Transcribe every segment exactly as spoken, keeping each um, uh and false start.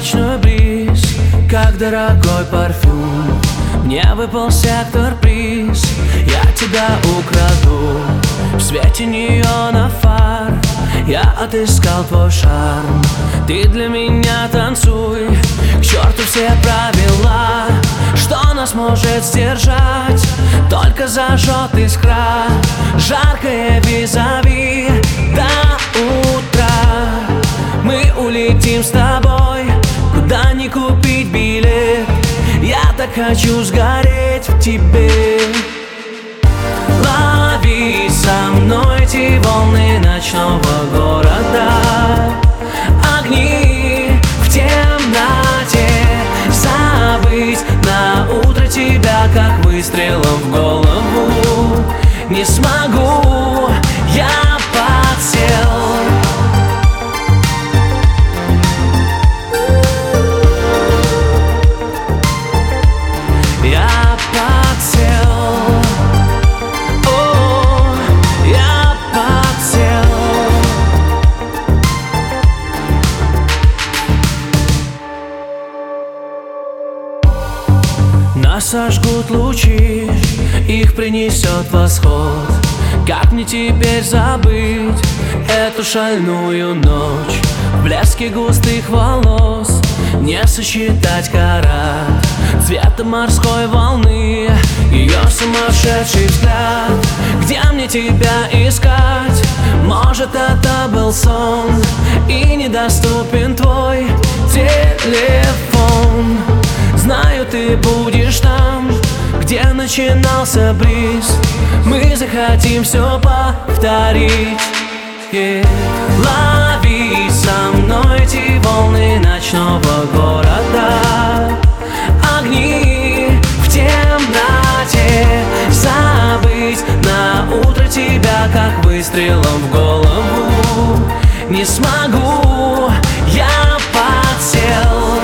ночной бриз, как дорогой парфюм. Мне выпал сектор-приз, я тебя украду. В свете неона фар я отыскал твой шарм. Ты для меня танцуй, к черту все правила. Что нас может сдержать? Только зажжет искра. Жаркое визави до утра. Мы улетим с тобой, куда не купить билет. Я так хочу сгореть в тебе. Лови со мной эти волны ночного города. Огни в темноте. Забыть на утро тебя, как выстрелом в голову, не смогу, я подсел. Я подсел. О, я подсел. Нас сожгут лучи, их принесет восход. Как мне теперь забыть эту шальную ночь? В блеске густых волос не сосчитать карат цвета морской волны, ее сумасшедший взгляд. Где мне тебя искать? Может, это был сон, и недоступен твой телефон. Знаю, ты будешь там, где начинался бриз. Мы захотим все повторить. Yeah. Лови со мной эти волны ночного города. Огни в темноте. Забыть на утро тебя, как выстрелом в голову, не смогу, я подсел.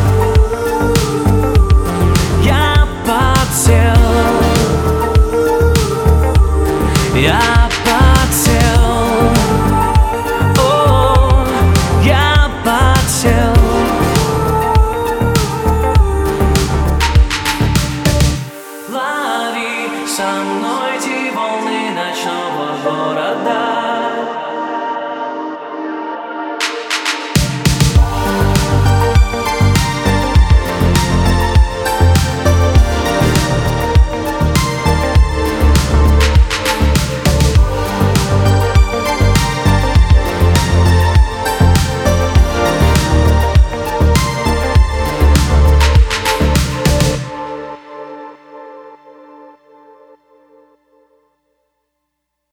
Я подсел. Я подсел.